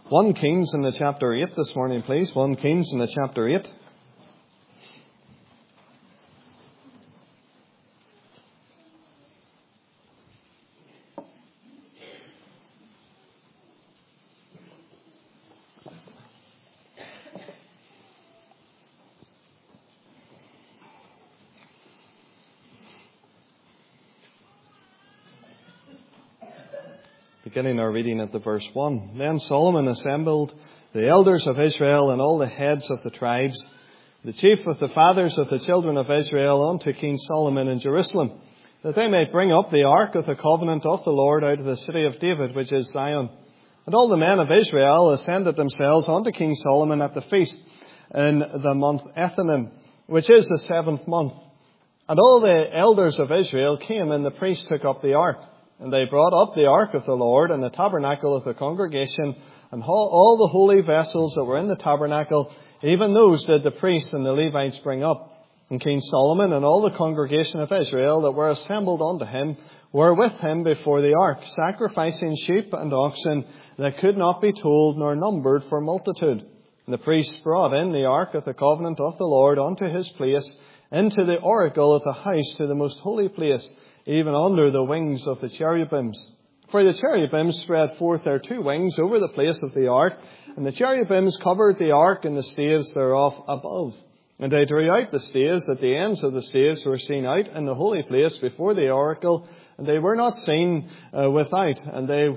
1 Kings in the chapter 8 this morning, please. 1 Kings in the chapter 8. Beginning our reading at the verse 1. Then Solomon assembled the elders of Israel and all the heads of the tribes, the chief of the fathers of the children of Israel, unto King Solomon in Jerusalem, that they might bring up the ark of the covenant of the Lord out of the city of David, which is Zion. And all the men of Israel ascended themselves unto King Solomon at the feast in the month Ethanim, which is the 7th month. And all the elders of Israel came, and the priests took up the ark. And they brought up the ark of the Lord and the tabernacle of the congregation, and all the holy vessels that were in the tabernacle, even those did the priests and the Levites bring up. And King Solomon and all the congregation of Israel that were assembled unto him were with him before the ark, sacrificing sheep and oxen that could not be told nor numbered for multitude. And the priests brought in the ark of the covenant of the Lord unto his place, into the oracle of the house, to the most holy place, even under the wings of the cherubims. For the cherubims spread forth their two wings over the place of the ark, and the cherubims covered the ark and the staves thereof above. And they drew out the staves, that the ends of the staves were seen out in the holy place before the oracle, and they were not seen without, and there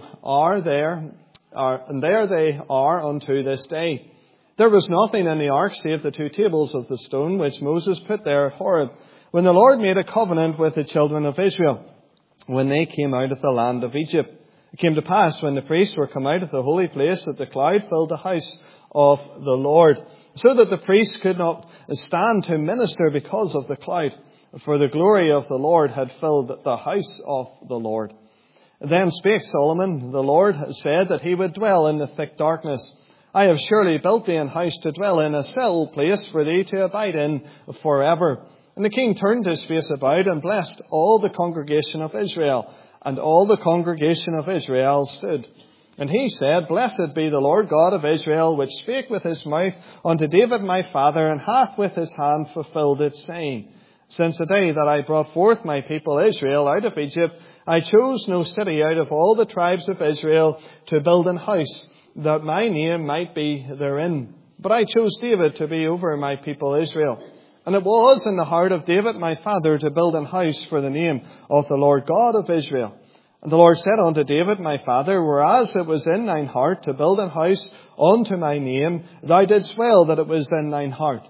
they are unto this day. There was nothing in the ark save the two tables of the stone which Moses put there at Horeb, when the Lord made a covenant with the children of Israel, when they came out of the land of Egypt. It came to pass, when the priests were come out of the holy place, that the cloud filled the house of the Lord, so that the priests could not stand to minister because of the cloud, for the glory of the Lord had filled the house of the Lord. Then spake Solomon, the Lord said that he would dwell in the thick darkness. I have surely built thee an house to dwell in, a settled place for thee to abide in forever. And the king turned his face about and blessed all the congregation of Israel. And all the congregation of Israel stood. And he said, Blessed be the Lord God of Israel, which spake with his mouth unto David my father, and hath with his hand fulfilled it, saying, Since the day that I brought forth my people Israel out of Egypt, I chose no city out of all the tribes of Israel to build an house, that my name might be therein. But I chose David to be over my people Israel. And it was in the heart of David my father to build an house for the name of the Lord God of Israel. And the Lord said unto David my father, Whereas it was in thine heart to build an house unto my name, thou didst well that it was in thine heart.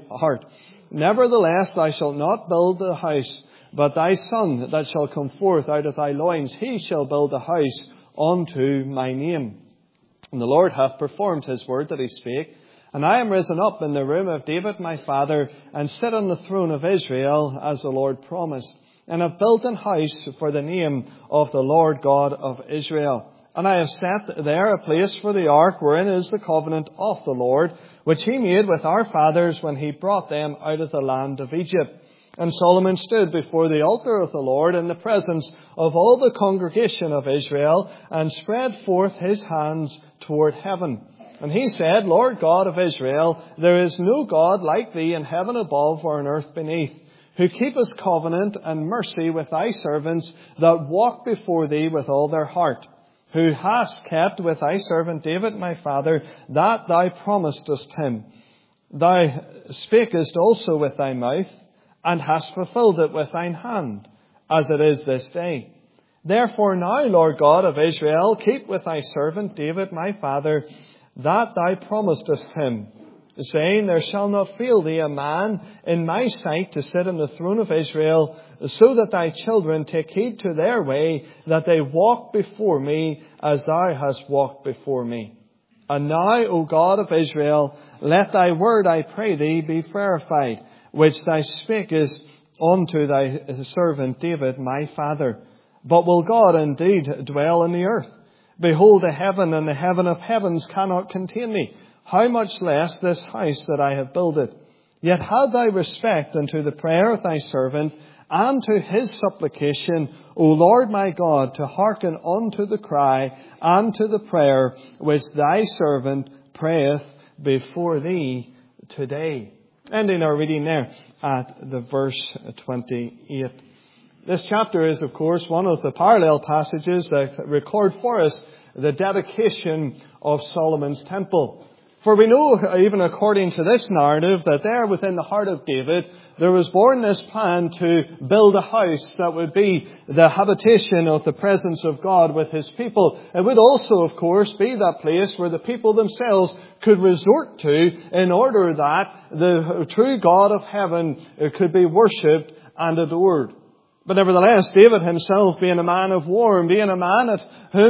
Nevertheless thou shalt not build the house, but thy son that shall come forth out of thy loins, he shall build the house unto my name. And the Lord hath performed his word that he spake. And I am risen up in the room of David my father, and sit on the throne of Israel, as the Lord promised. And have built an house for the name of the Lord God of Israel. And I have set there a place for the ark, wherein is the covenant of the Lord, which he made with our fathers when he brought them out of the land of Egypt. And Solomon stood before the altar of the Lord in the presence of all the congregation of Israel, and spread forth his hands toward heaven. And he said, Lord God of Israel, there is no God like thee in heaven above or in earth beneath, who keepeth covenant and mercy with thy servants that walk before thee with all their heart, who hast kept with thy servant David my father that thou promisedst him. Thou spakest also with thy mouth, and hast fulfilled it with thine hand, as it is this day. Therefore now, Lord God of Israel, keep with thy servant David my father that thou promisedst him, saying, There shall not fail thee a man in my sight to sit on the throne of Israel, so that thy children take heed to their way, that they walk before me as thou hast walked before me. And now, O God of Israel, let thy word, I pray thee, be verified, which thou spakest unto thy servant David my father. But will God indeed dwell in the earth? Behold, the heaven and the heaven of heavens cannot contain me. How much less this house that I have builded? Yet had thou respect unto the prayer of thy servant, and to his supplication, O Lord my God, to hearken unto the cry and to the prayer which thy servant prayeth before thee today. Ending our reading there at the verse 28. This chapter is, of course, one of the parallel passages that record for us the dedication of Solomon's temple. For we know, even according to this narrative, that there within the heart of David, there was born this plan to build a house that would be the habitation of the presence of God with his people. It would also, of course, be that place where the people themselves could resort to in order that the true God of heaven could be worshipped and adored. But nevertheless, David himself, being a man of war, and being a man at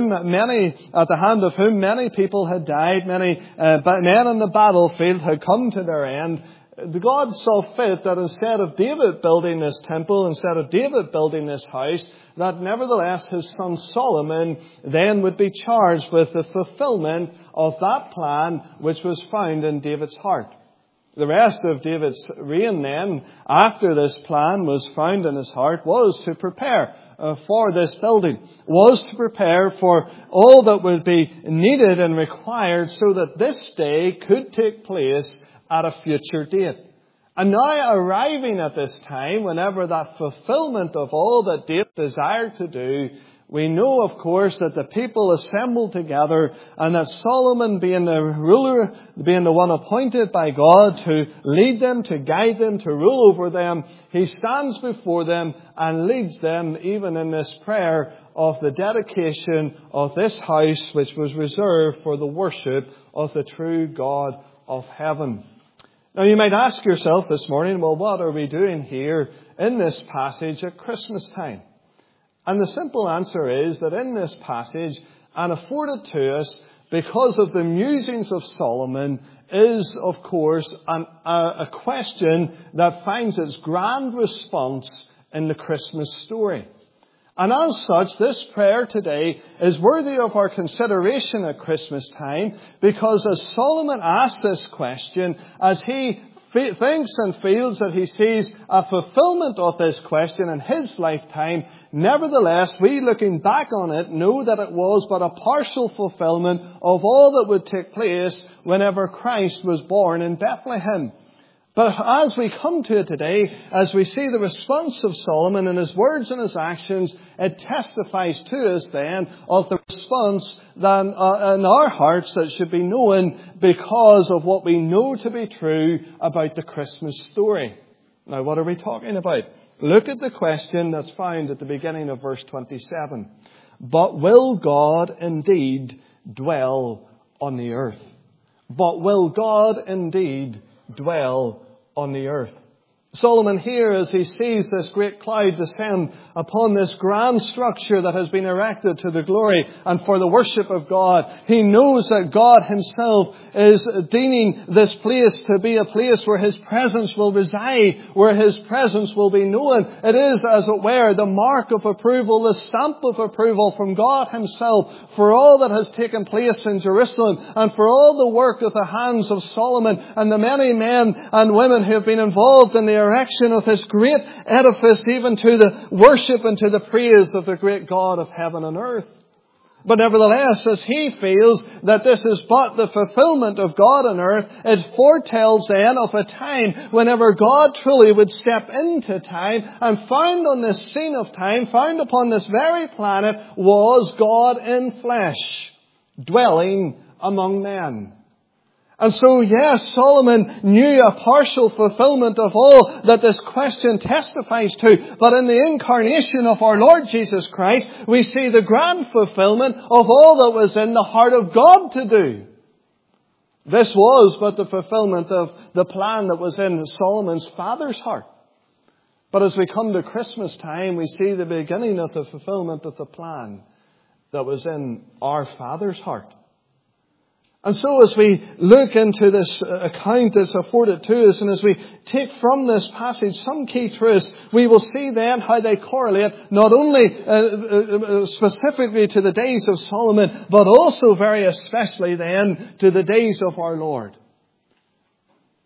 the hand of whom many people had died, many men on the battlefield had come to their end, God saw fit that instead of David building this temple, instead of David building this house, that nevertheless his son Solomon then would be charged with the fulfillment of that plan which was found in David's heart. The rest of David's reign then, after this plan was found in his heart, was to prepare for this building, was to prepare for all that would be needed and required so that this day could take place at a future date. And now arriving at this time, whenever that fulfillment of all that David desired to do, we know, of course, that the people assembled together and that Solomon, being the ruler, being the one appointed by God to lead them, to guide them, to rule over them, he stands before them and leads them even in this prayer of the dedication of this house which was reserved for the worship of the true God of heaven. Now you might ask yourself this morning, well, what are we doing here in this passage at Christmas time? And the simple answer is that in this passage, and afforded to us because of the musings of Solomon, is, of course, a question that finds its grand response in the Christmas story. And as such, this prayer today is worthy of our consideration at Christmas time, because as Solomon asks this question, as he thinks and feels that he sees a fulfillment of this question in his lifetime, nevertheless, we looking back on it know that it was but a partial fulfillment of all that would take place whenever Christ was born in Bethlehem. But as we come to it today, as we see the response of Solomon in his words and his actions, it testifies to us then of the response that in our hearts that should be known because of what we know to be true about the Christmas story. Now, what are we talking about? Look at the question that's found at the beginning of verse 27. But will God indeed dwell on the earth? But will God indeed dwell on the earth? Solomon here, as he sees this great cloud descend upon this grand structure that has been erected to the glory and for the worship of God, he knows that God himself is deeming this place to be a place where his presence will reside, where his presence will be known. It is, as it were, the mark of approval, the stamp of approval from God himself for all that has taken place in Jerusalem and for all the work of the hands of Solomon and the many men and women who have been involved in the erection of this great edifice, even to the worship and to the praise of the great God of heaven and earth. But nevertheless, as he feels that this is but the fulfillment of God on earth, it foretells then of a time whenever God truly would step into time, and found on this scene of time, found upon this very planet, was God in flesh, dwelling among men. And so, yes, Solomon knew a partial fulfillment of all that this question testifies to. But in the incarnation of our Lord Jesus Christ, we see the grand fulfillment of all that was in the heart of God to do. This was but the fulfillment of the plan that was in Solomon's father's heart. But as we come to Christmas time, we see the beginning of the fulfillment of the plan that was in our Father's heart. And so as we look into this account that's afforded to us, and as we take from this passage some key truths, we will see then how they correlate not only specifically to the days of Solomon, but also very especially then to the days of our Lord.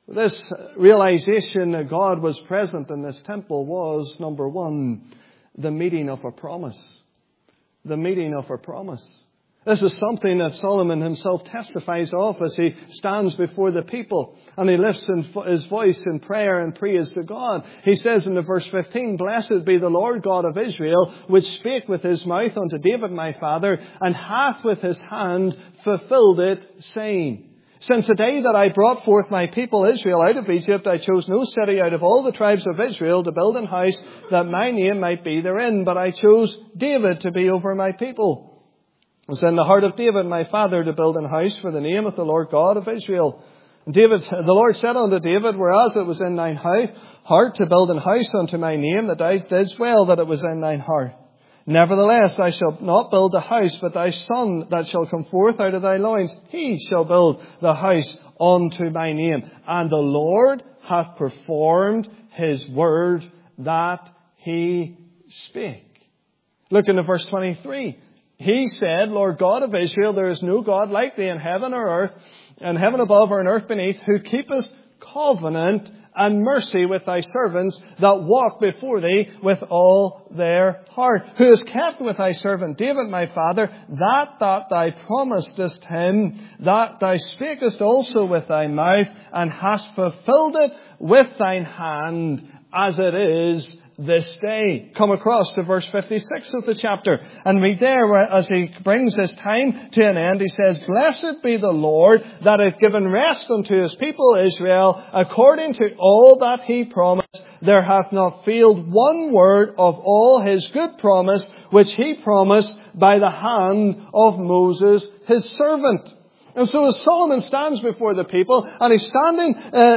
This realization that God was present in this temple was, number one, the meeting of a promise. The meeting of a promise. This is something that Solomon himself testifies of as he stands before the people and he lifts his voice in prayer and praise to God. He says in the verse 15, "Blessed be the Lord God of Israel, which spake with his mouth unto David my father, and hath with his hand fulfilled it, saying, Since the day that I brought forth my people Israel out of Egypt, I chose no city out of all the tribes of Israel to build an house that my name might be therein, but I chose David to be over my people. It was in the heart of David my father to build an house for the name of the Lord God of Israel. And the Lord said unto David, Whereas it was in thine heart to build an house unto my name, that thou didst well that it was in thine heart. Nevertheless, thou shalt not build the house, but thy son that shall come forth out of thy loins, he shall build the house unto my name. And the Lord hath performed his word that he spake." Look into verse 23. He said, "Lord God of Israel, there is no God like thee in heaven or earth, and heaven above or in earth beneath, who keepeth covenant and mercy with thy servants that walk before thee with all their heart. Who has kept with thy servant David my father that thou promisedst him, that thou spakest also with thy mouth, and hast fulfilled it with thine hand, as it is this day." Come across to verse 56 of the chapter and read there as he brings this time to an end. He says, "Blessed be the Lord that hath given rest unto his people Israel, according to all that he promised. There hath not failed one word of all his good promise, which he promised by the hand of Moses his servant." And so as Solomon stands before the people, and he's standing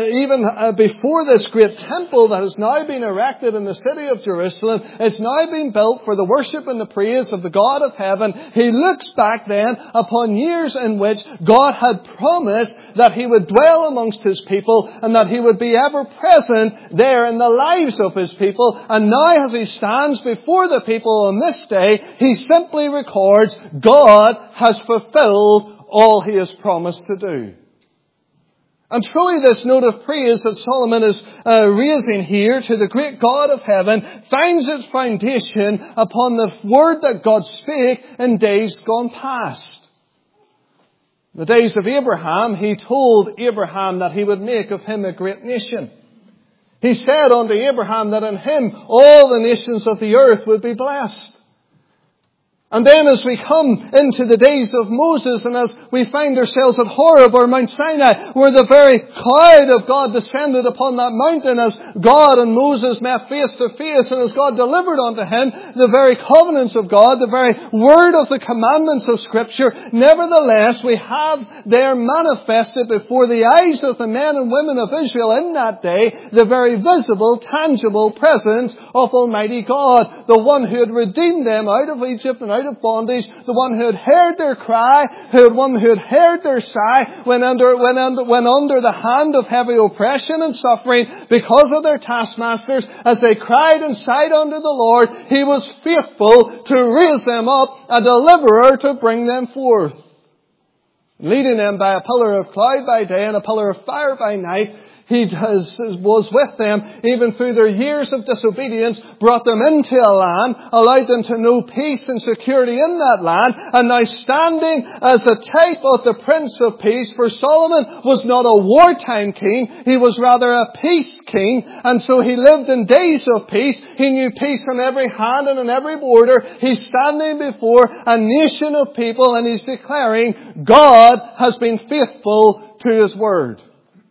before this great temple that has now been erected in the city of Jerusalem, it's now been built for the worship and the praise of the God of heaven. He looks back then upon years in which God had promised that he would dwell amongst his people and that he would be ever present there in the lives of his people. And now as he stands before the people on this day, he simply records God has fulfilled all he has promised to do. And truly this note of praise that Solomon is raising here to the great God of heaven finds its foundation upon the word that God spake in days gone past. The days of Abraham, he told Abraham that he would make of him a great nation. He said unto Abraham that in him all the nations of the earth would be blessed. And then as we come into the days of Moses and as we find ourselves at Horeb or Mount Sinai, where the very cloud of God descended upon that mountain as God and Moses met face to face, and as God delivered unto him the very covenants of God, the very word of the commandments of Scripture, nevertheless we have there manifested before the eyes of the men and women of Israel in that day the very visible, tangible presence of Almighty God, the one who had redeemed them out of Egypt and out of bondage, the one who had heard their cry, the one who had heard their sigh when under the hand of heavy oppression and suffering because of their taskmasters. As they cried and sighed unto the Lord, he was faithful to raise them up, a deliverer to bring them forth, leading them by a pillar of cloud by day and a pillar of fire by night. He was with them even through their years of disobedience, brought them into a land, allowed them to know peace and security in that land, and now standing as a type of the Prince of Peace. For Solomon was not a wartime king, he was rather a peace king, and so he lived in days of peace. He knew peace on every hand and on every border. He's standing before a nation of people and he's declaring God has been faithful to his word.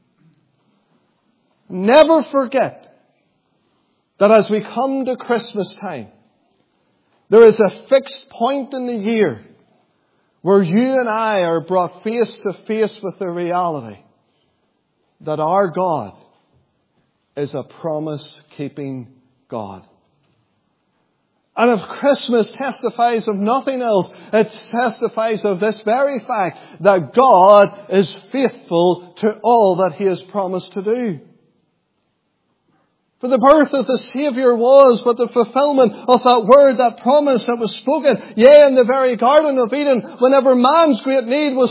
Never forget that as we come to Christmas time, there is a fixed point in the year where you and I are brought face to face with the reality that our God is a promise-keeping God. And if Christmas testifies of nothing else, it testifies of this very fact, that God is faithful to all that he has promised to do. For the birth of the Saviour was but the fulfillment of that word, that promise that was spoken. Yea, in the very Garden of Eden, whenever man's great need was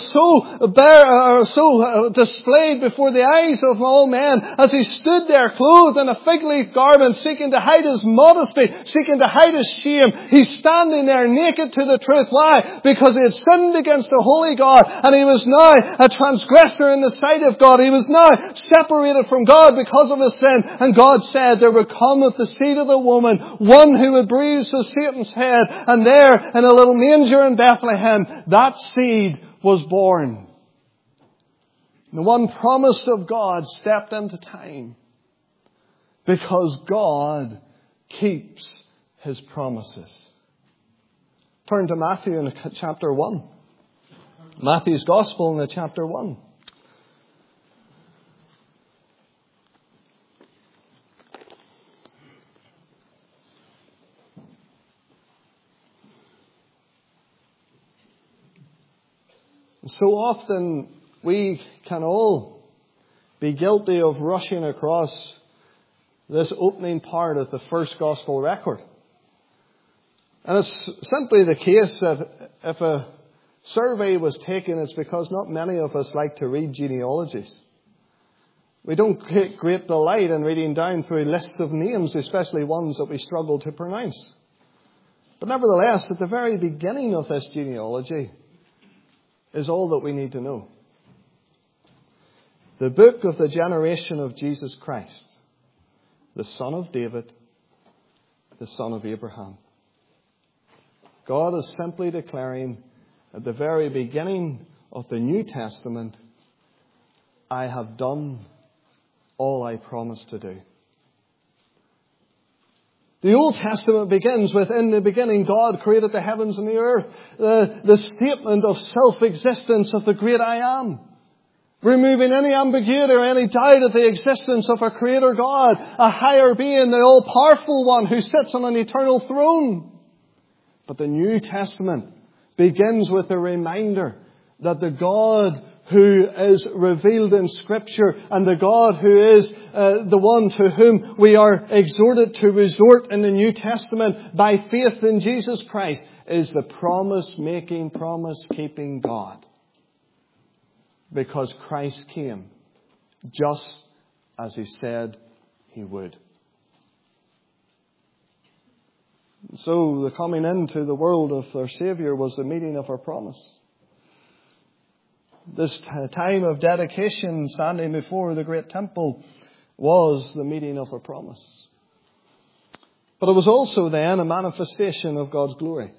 so displayed before the eyes of all men, as he stood there clothed in a fig leaf garment, seeking to hide his modesty, seeking to hide his shame. He's standing there naked to the truth. Why? Because he had sinned against the holy God, and he was now a transgressor in the sight of God. He was now separated from God because of his sin, and God said there would come of the seed of the woman one who would bruise Satan's head, and there in a little manger in Bethlehem that seed was born. The one promised of God stepped into time, because God keeps His promises. Turn to Matthew in chapter 1. Matthew's Gospel in the chapter 1. So often we can all be guilty of rushing across this opening part of the first Gospel record. And it's simply the case that if a survey was taken, it's because not many of us like to read genealogies. We don't take great delight in reading down through lists of names, especially ones that we struggle to pronounce. But nevertheless, at the very beginning of this genealogy is all that we need to know. The book of the generation of Jesus Christ, the son of David, the son of Abraham. God is simply declaring at the very beginning of the New Testament, I have done all I promised to do. The Old Testament begins with, in the beginning, God created the heavens and the earth. The statement of self-existence of the great I am. Removing any ambiguity or any doubt of the existence of a Creator God, a higher being, the all-powerful one who sits on an eternal throne. But the New Testament begins with a reminder that the God who is revealed in Scripture and the God who is the one to whom we are exhorted to resort in the New Testament by faith in Jesus Christ is the promise-making, promise-keeping God. Because Christ came just as He said He would. So the coming into the world of our Saviour was the meeting of our promise. This time of dedication, standing before the great temple, was the meeting of a promise. But it was also then a manifestation of God's glory.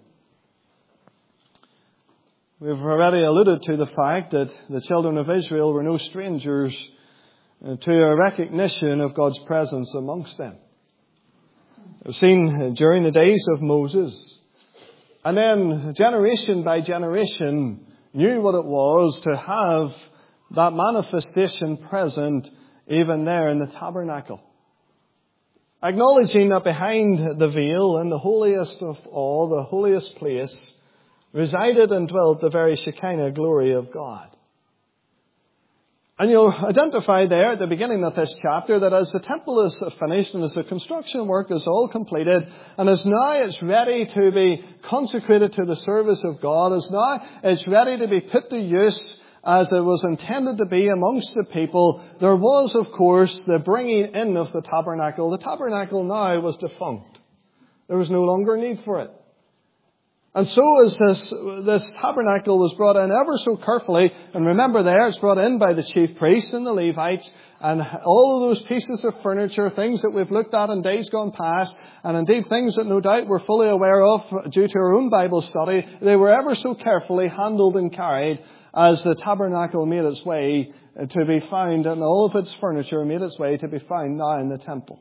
We've already alluded to the fact that the children of Israel were no strangers to a recognition of God's presence amongst them. We've seen during the days of Moses, and then generation by generation, knew what it was to have that manifestation present even there in the tabernacle. Acknowledging that behind the veil, in the holiest of all, the holiest place, resided and dwelt the very Shekinah glory of God. And you'll identify there at the beginning of this chapter that as the temple is finished and as the construction work is all completed and as now it's ready to be consecrated to the service of God, as now it's ready to be put to use as it was intended to be amongst the people, there was, of course, the bringing in of the tabernacle. The tabernacle now was defunct. There was no longer need for it. And so as this tabernacle was brought in ever so carefully, and remember there, it's brought in by the chief priests and the Levites, and all of those pieces of furniture, things that we've looked at in days gone past, and indeed things that no doubt we're fully aware of due to our own Bible study, they were ever so carefully handled and carried as the tabernacle made its way to be found, and all of its furniture made its way to be found now in the temple.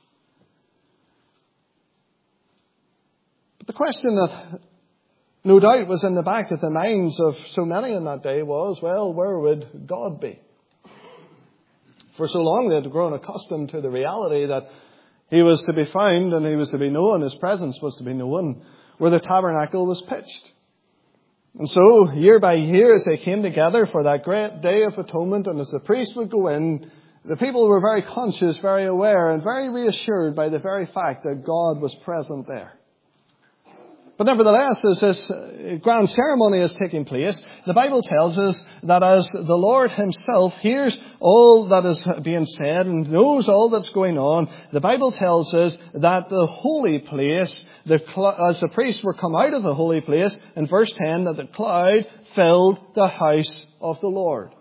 But the question that no doubt was in the back of the minds of so many in that day was, well, where would God be? For so long they had grown accustomed to the reality that He was to be found and He was to be known, His presence was to be known, where the tabernacle was pitched. And so, year by year, as they came together for that great day of atonement, and as the priest would go in, The people were very conscious, very aware, and very reassured by the very fact that God was present there. But nevertheless, as this grand ceremony is taking place, the Bible tells us that as the Lord himself hears all that is being said and knows all that's going on, the Bible tells us that the holy place, as the priests were come out of the holy place, in verse 10, that the cloud filled the house of the Lord.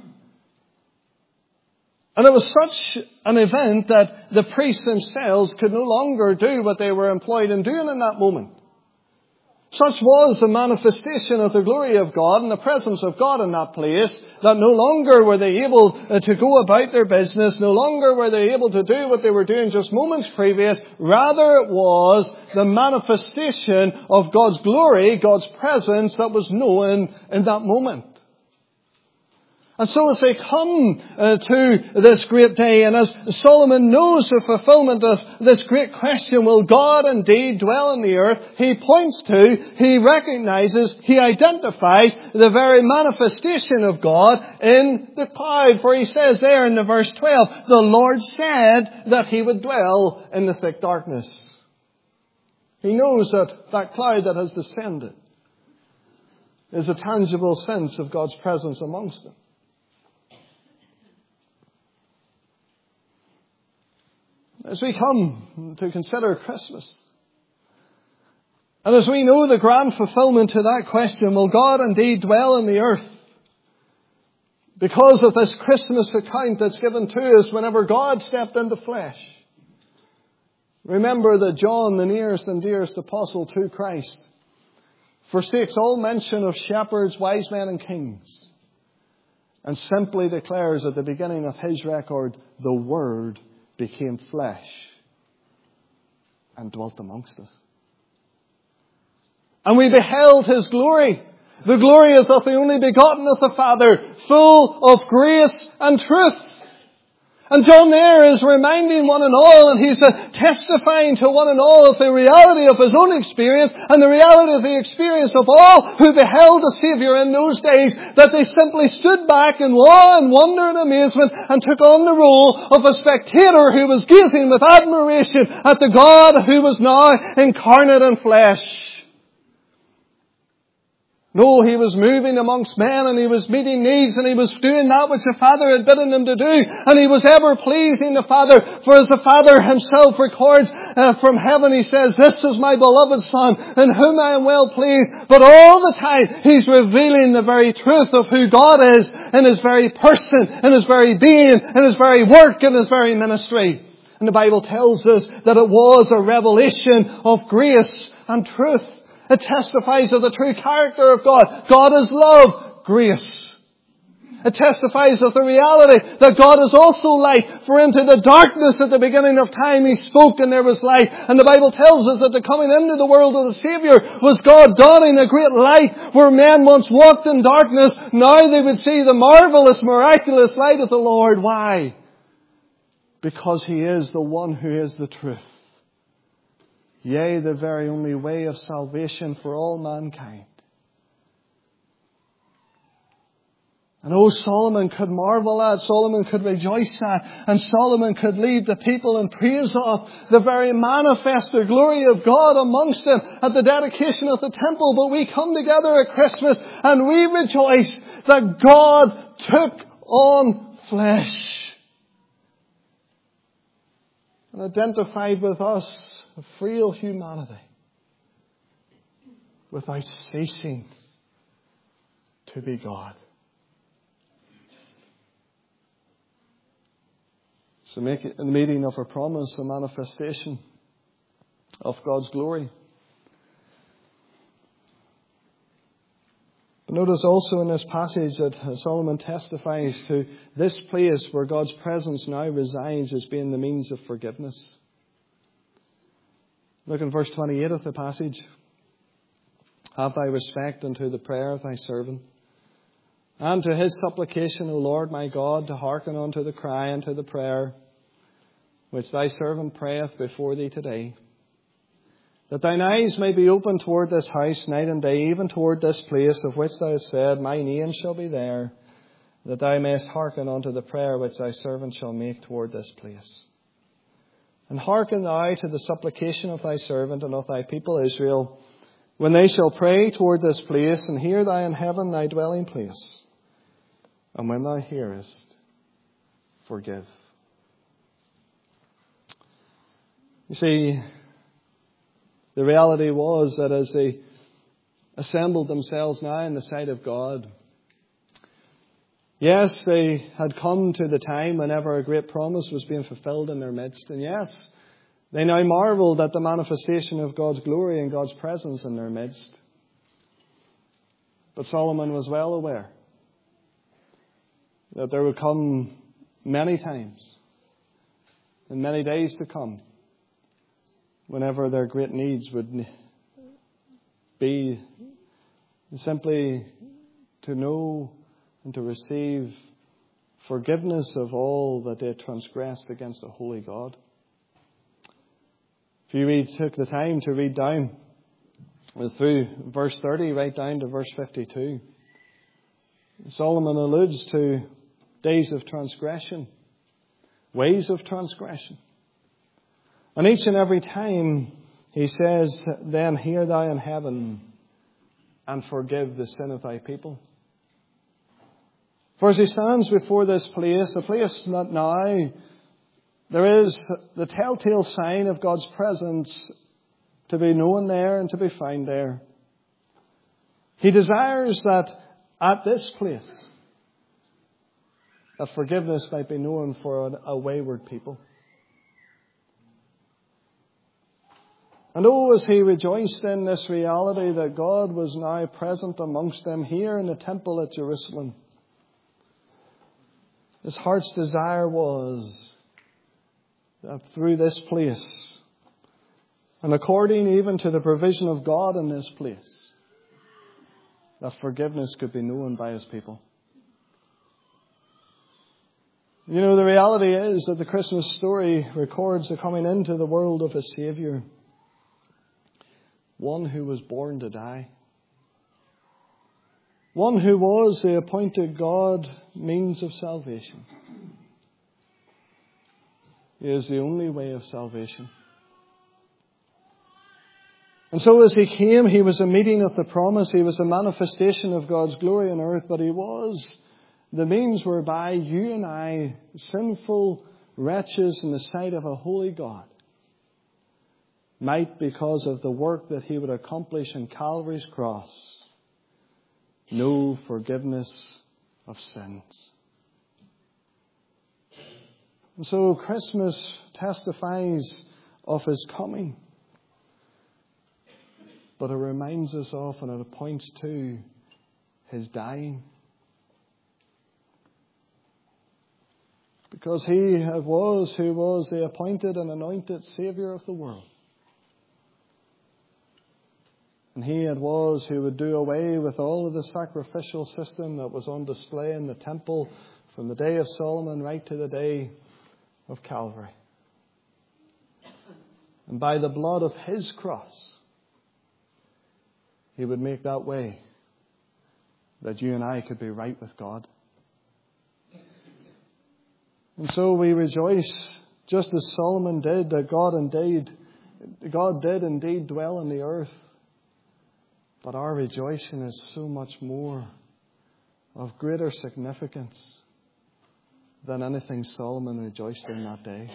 And it was such an event that the priests themselves could no longer do what they were employed in doing in that moment. Such was the manifestation of the glory of God and the presence of God in that place that no longer were they able to go about their business, no longer were they able to do what they were doing just moments previous. Rather, it was the manifestation of God's glory, God's presence that was known in that moment. And so as they come to this great day, and as Solomon knows the fulfillment of this great question, will God indeed dwell in the earth? He points to, he recognizes, he identifies the very manifestation of God in the cloud. For he says there in the verse 12, the Lord said that he would dwell in the thick darkness. He knows that that cloud that has descended is a tangible sense of God's presence amongst them. As we come to consider Christmas, and as we know the grand fulfillment to that question, will God indeed dwell in the earth? Because of this Christmas account that's given to us whenever God stepped into flesh. Remember that John, the nearest and dearest apostle to Christ, forsakes all mention of shepherds, wise men and kings, and simply declares at the beginning of his record, the Word became flesh and dwelt amongst us. And we beheld his glory. The glory is of the only begotten of the Father, full of grace and truth. And John there is reminding one and all, and he's testifying to one and all of the reality of his own experience and the reality of the experience of all who beheld the Saviour in those days, that they simply stood back in awe and wonder and amazement and took on the role of a spectator who was gazing with admiration at the God who was now incarnate in flesh. No, he was moving amongst men and he was meeting needs and he was doing that which the Father had bidden him to do. And he was ever pleasing the Father. For as the Father himself records from heaven, he says, this is my beloved Son in whom I am well pleased. But all the time he's revealing the very truth of who God is in his very person, in his very being, in his very work, in his very ministry. And the Bible tells us that it was a revelation of grace and truth. It testifies of the true character of God. God is love, grace. It testifies of the reality that God is also light. For into the darkness at the beginning of time He spoke and there was light. And the Bible tells us that the coming into the world of the Saviour was God dawning a great light. Where men once walked in darkness, now they would see the marvellous, miraculous light of the Lord. Why? Because He is the one who is the truth. Yea, the very only way of salvation for all mankind. And oh, Solomon could marvel at, Solomon could rejoice at, and Solomon could lead the people in praise of the very manifested glory of God amongst them at the dedication of the temple. But we come together at Christmas and we rejoice that God took on flesh and identified with us a frail humanity without ceasing to be God. So make it the meeting of a promise, a manifestation of God's glory. But notice also in this passage that Solomon testifies to this place where God's presence now resides as being the means of forgiveness. Look in verse 28 of the passage. Have thy respect unto the prayer of thy servant, and to his supplication, O Lord my God, to hearken unto the cry and to the prayer which thy servant prayeth before thee today. That thine eyes may be open toward this house night and day, even toward this place of which thou hast said, my name shall be there. that thou mayest hearken unto the prayer which thy servant shall make toward this place. And hearken thou to the supplication of thy servant and of thy people Israel, when they shall pray toward this place, and hear thou in heaven thy dwelling place. And when thou hearest, forgive. You see, the reality was that as they assembled themselves now in the sight of God, yes, they had come to the time whenever a great promise was being fulfilled in their midst. And yes, they now marveled at the manifestation of God's glory and God's presence in their midst. But Solomon was well aware that there would come many times and many days to come whenever their great needs would be simply to know and to receive forgiveness of all that they had transgressed against a holy God. If you took the time to read down through verse 30 right down to verse 52, Solomon alludes to days of transgression, ways of transgression. And each and every time he says, then hear thou in heaven and forgive the sin of thy people. For as he stands before this place, a place that now there is the telltale sign of God's presence to be known there and to be found there. He desires that at this place, that forgiveness might be known for a wayward people. And as he rejoiced in this reality that God was now present amongst them here in the temple at Jerusalem, his heart's desire was that through this place, and according even to the provision of God in this place, that forgiveness could be known by his people. You know, the reality is that the Christmas story records the coming into the world of a Saviour, one who was born to die, one who was the appointed God means of salvation. He is the only way of salvation. And so as he came, he was a meeting of the promise. He was a manifestation of God's glory on earth, but he was the means whereby you and I, sinful wretches in the sight of a holy God, might, because of the work that he would accomplish in Calvary's cross, know forgiveness of sins. And so Christmas testifies of his coming, but it reminds us of and it points to his dying. Because he it was who was the appointed and anointed Saviour of the world. And he it was who would do away with all of the sacrificial system that was on display in the temple from the day of Solomon right to the day of Calvary. And by the blood of his cross, he would make that way that you and I could be right with God. And so we rejoice, just as Solomon did, that God did indeed dwell on the earth. But our rejoicing is so much more of greater significance than anything Solomon rejoiced in that day.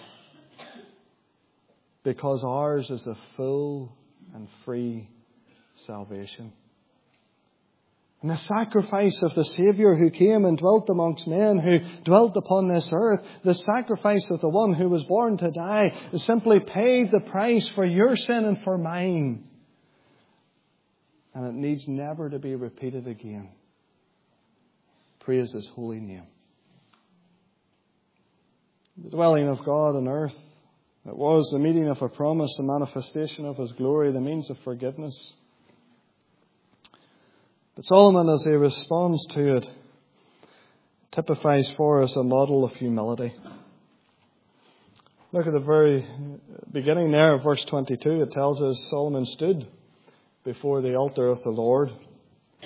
Because ours is a full and free salvation. And the sacrifice of the Saviour who came and dwelt amongst men, who dwelt upon this earth, the sacrifice of the one who was born to die, simply paid the price for your sin and for mine. And it needs never to be repeated again. Praise his holy name. The dwelling of God on earth, it was the meeting of a promise, the manifestation of his glory, the means of forgiveness. But Solomon, as he responds to it, typifies for us a model of humility. Look at the very beginning there of verse 22. It tells us Solomon stood before the altar of the Lord.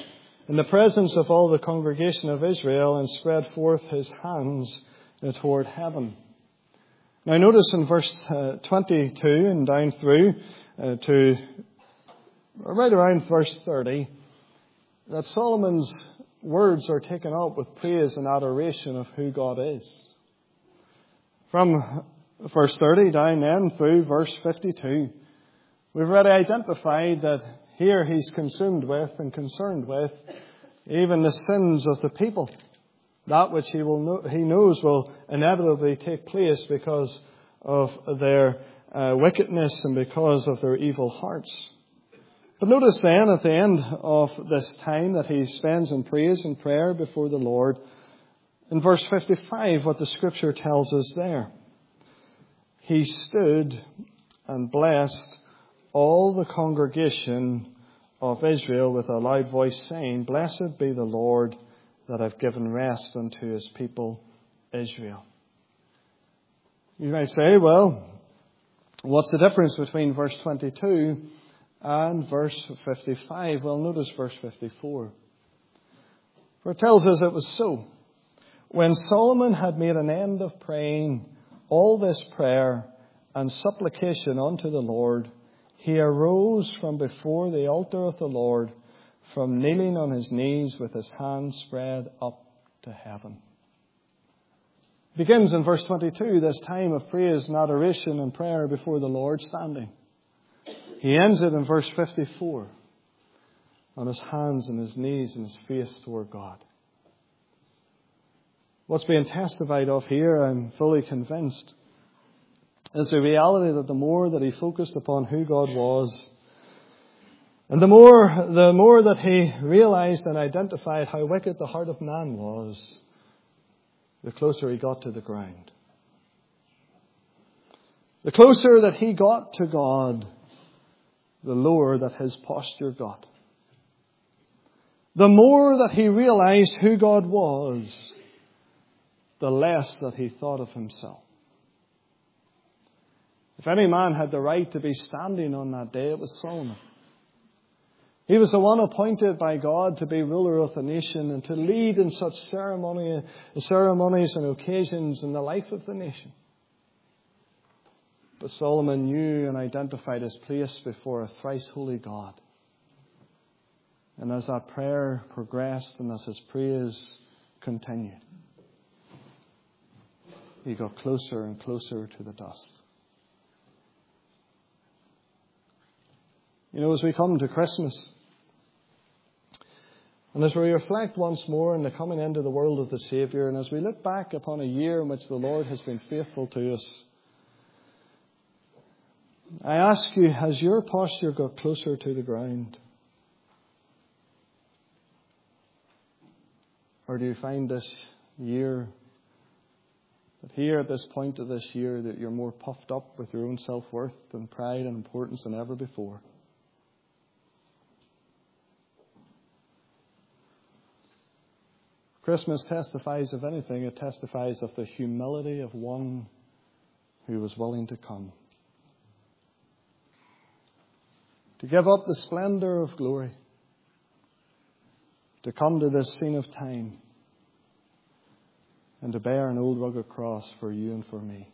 in the presence of all the congregation of Israel, and spread forth his hands toward heaven. Now notice in verse 22 and down through to right around verse 30 that Solomon's words are taken up with praise and adoration of who God is. From verse 30 down then through verse 52, we've already identified that here he's consumed with and concerned with even the sins of the people. That which he knows will inevitably take place because of their wickedness and because of their evil hearts. But notice then at the end of this time that he spends in praise and prayer before the Lord, in verse 55, what the Scripture tells us there. He stood and blessed all the congregation of Israel with a loud voice, saying, Blessed be the Lord that hath given rest unto his people Israel. You might say, well, what's the difference between verse 22 and verse 55? Well, notice verse 54. For it tells us it was so. When Solomon had made an end of praying all this prayer and supplication unto the Lord, he arose from before the altar of the Lord, from kneeling on his knees with his hands spread up to heaven. It begins in verse 22, this time of praise and adoration and prayer before the Lord standing. He ends it in verse 54, on his hands and his knees and his face toward God. What's being testified of here, I'm fully convinced, is the reality that the more that he focused upon who God was, and the more that he realized and identified how wicked the heart of man was, the closer he got to the ground. The closer that he got to God, the lower that his posture got. The more that he realized who God was, the less that he thought of himself. If any man had the right to be standing on that day, it was Solomon. He was the one appointed by God to be ruler of the nation and to lead in such ceremonies and occasions in the life of the nation. But Solomon knew and identified his place before a thrice holy God. And as that prayer progressed and as his praise continued, he got closer and closer to the dust. You know, as we come to Christmas, and as we reflect once more on the coming into the world of the Saviour, and as we look back upon a year in which the Lord has been faithful to us, I ask you, has your posture got closer to the ground? Or do you find this year, that here at this point of this year, that you're more puffed up with your own self-worth and pride and importance than ever before? Christmas testifies of anything. It testifies of the humility of one who was willing to come. To give up the splendor of glory. To come to this scene of time. And to bear an old rugged cross for you and for me.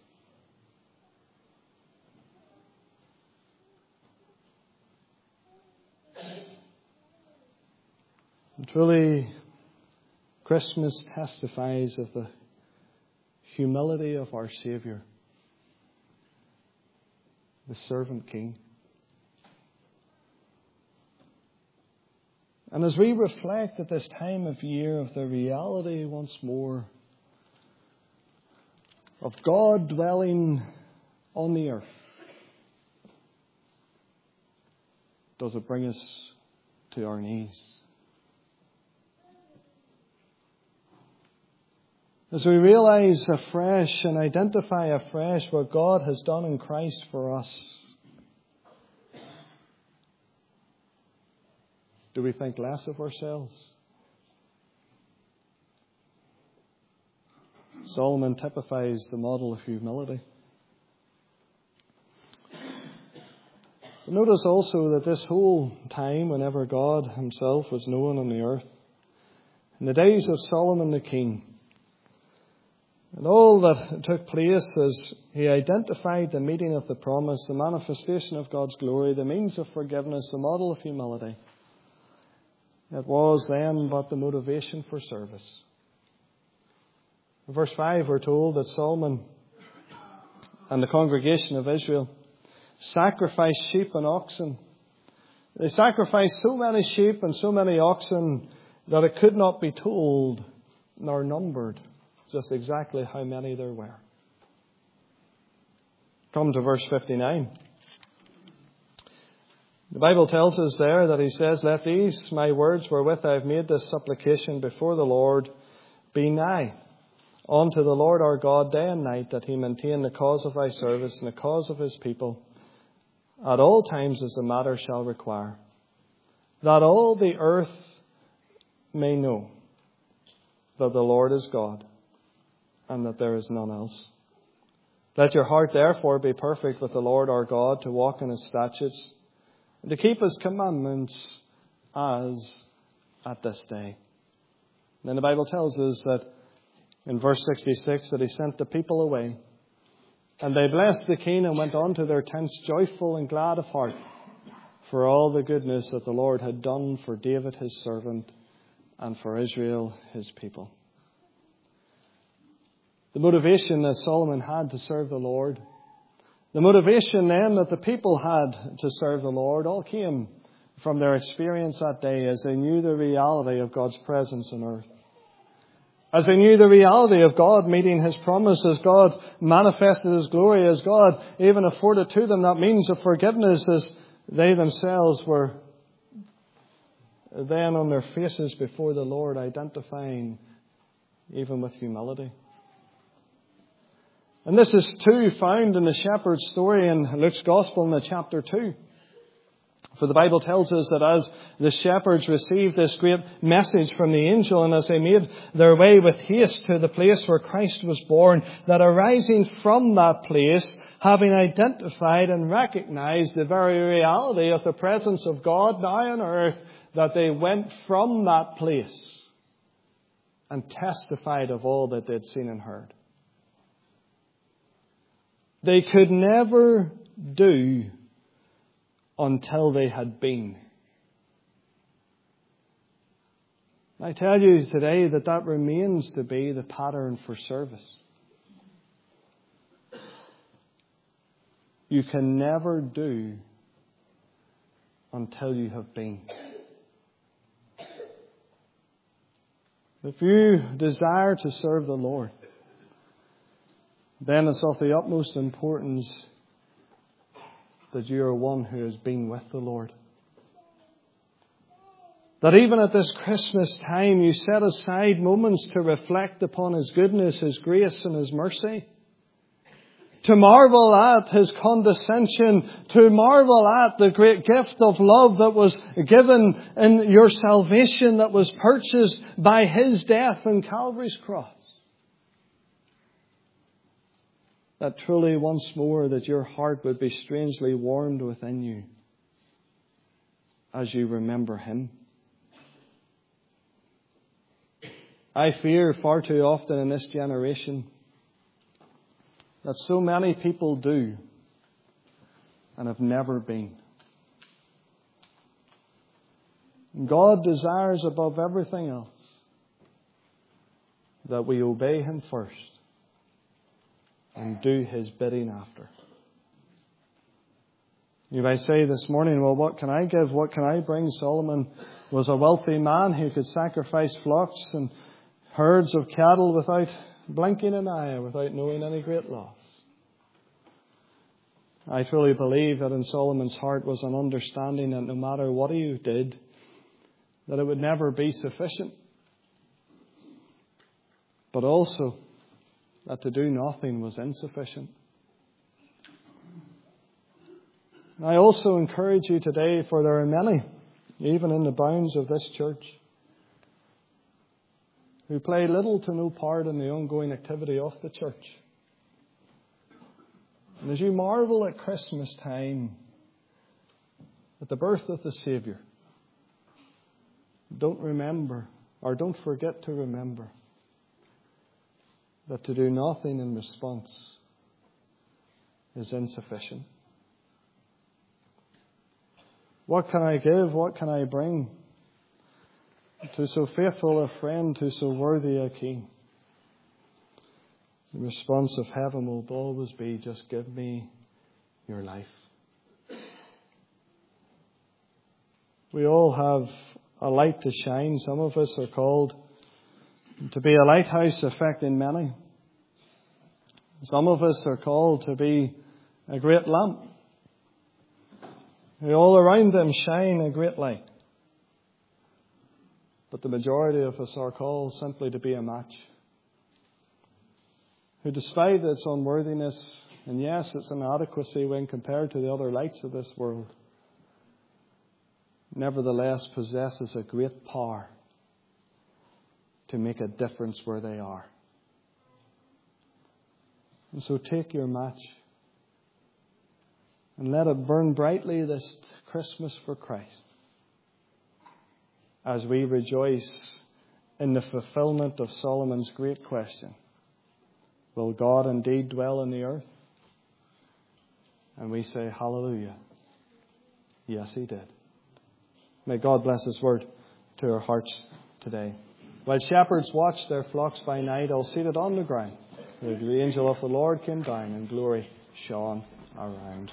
And truly, Christmas testifies of the humility of our Saviour, the servant King. And as we reflect at this time of year of the reality once more of God dwelling on the earth, does it bring us to our knees? As we realize afresh and identify afresh what God has done in Christ for us, do we think less of ourselves? Solomon typifies the model of humility. But notice also that this whole time, whenever God himself was known on the earth, in the days of Solomon the king. And all that took place as he identified the meeting of the promise, the manifestation of God's glory, the means of forgiveness, the model of humility. It was then but the motivation for service. In verse 5 we're told that Solomon and the congregation of Israel sacrificed sheep and oxen. They sacrificed so many sheep and so many oxen that it could not be told nor numbered just exactly how many there were. Come to verse 59. The Bible tells us there that he says, "Let these my words wherewith I have made this supplication before the Lord be nigh unto the Lord our God day and night, that he maintain the cause of thy service and the cause of his people at all times as the matter shall require, that all the earth may know that the Lord is God, and that there is none else. Let your heart therefore be perfect with the Lord our God, to walk in his statutes, and to keep his commandments as at this day." Then the Bible tells us that in verse 66 that he sent the people away, and they blessed the king and went on to their tents joyful and glad of heart for all the goodness that the Lord had done for David his servant and for Israel his people. The motivation that Solomon had to serve the Lord, the motivation then that the people had to serve the Lord, all came from their experience that day as they knew the reality of God's presence on earth. As they knew the reality of God meeting his promise, as God manifested his glory, as God even afforded to them that means of forgiveness, as they themselves were then on their faces before the Lord, identifying even with humility. And this is too found in the shepherd's story in Luke's Gospel in the chapter 2. For the Bible tells us that as the shepherds received this great message from the angel, and as they made their way with haste to the place where Christ was born, that arising from that place, having identified and recognized the very reality of the presence of God now on earth, that they went from that place and testified of all that they'd seen and heard. They could never do until they had been. I tell you today that remains to be the pattern for service. You can never do until you have been. If you desire to serve the Lord, then it's of the utmost importance that you are one who has been with the Lord. That even at this Christmas time you set aside moments to reflect upon his goodness, his grace and his mercy. To marvel at his condescension, to marvel at the great gift of love that was given in your salvation, that was purchased by his death on Calvary's cross. That truly once more that your heart would be strangely warmed within you as you remember him. I fear far too often in this generation that so many people do and have never been. God desires above everything else that we obey him first and do his bidding after. You might say this morning, well, what can I give? What can I bring? Solomon was a wealthy man who could sacrifice flocks and herds of cattle without blinking an eye, without knowing any great loss. I truly believe that in Solomon's heart was an understanding that no matter what he did, that it would never be sufficient. But also that to do nothing was insufficient. I also encourage you today, for there are many, even in the bounds of this church, who play little to no part in the ongoing activity of the church. And as you marvel at Christmas time, at the birth of the Saviour, don't remember or don't forget to remember that to do nothing in response is insufficient. What can I give? What can I bring to so faithful a friend, to so worthy a king? The response of heaven will always be, just give me your life. We all have a light to shine. Some of us are called to be a lighthouse affecting many. Some of us are called to be a great lamp, who all around them shine a great light. But the majority of us are called simply to be a match, who despite its unworthiness, and yes, its inadequacy when compared to the other lights of this world, nevertheless possesses a great power to make a difference where they are. And so take your match and let it burn brightly this Christmas for Christ, as we rejoice in the fulfillment of Solomon's great question: will God indeed dwell in the earth? And we say, hallelujah. Yes, He did. May God bless His word to our hearts today. While shepherds watched their flocks by night, all seated on the ground, the angel of the Lord came down, and glory shone around.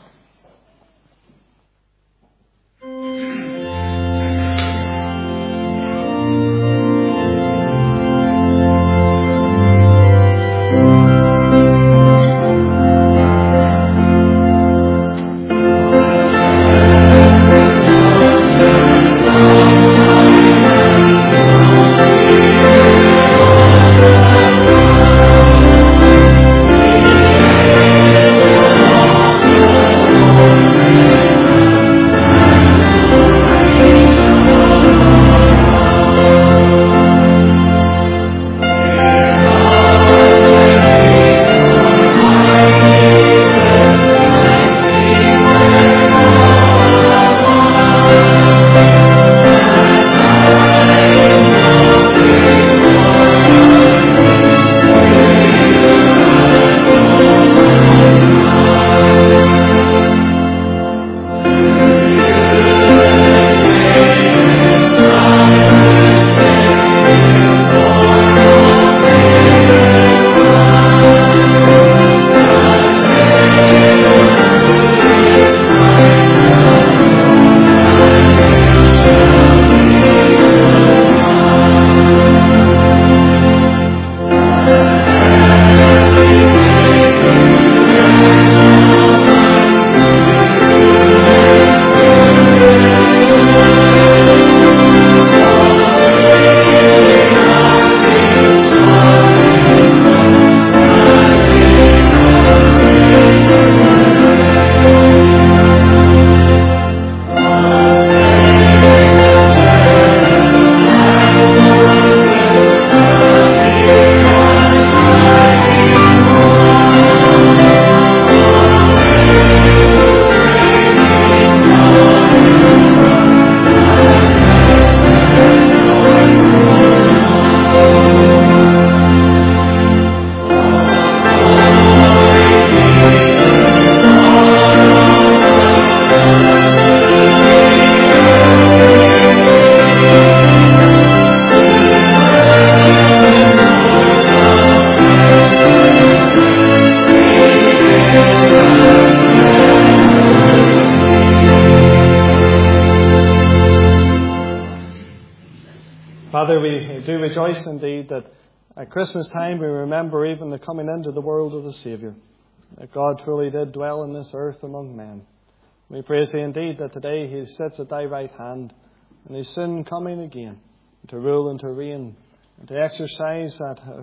Father, we do rejoice indeed that at Christmas time we remember even the coming into the world of the Saviour, that God truly did dwell in this earth among men. We praise Thee indeed that today He sits at Thy right hand, and He's soon coming again to rule and to reign and to exercise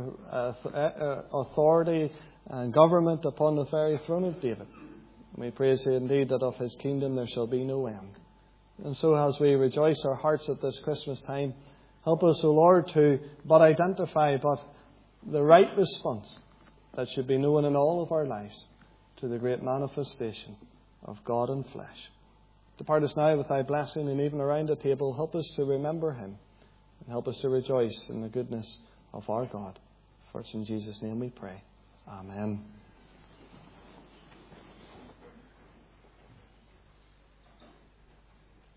that authority and government upon the very throne of David. We praise Thee indeed that of His kingdom there shall be no end. And so as we rejoice our hearts at this Christmas time, help us, O Lord, to identify the right response that should be known in all of our lives to the great manifestation of God in flesh. Depart us now with Thy blessing, and even around the table, help us to remember Him And help us to rejoice in the goodness of our God. For it's in Jesus' name we pray. Amen.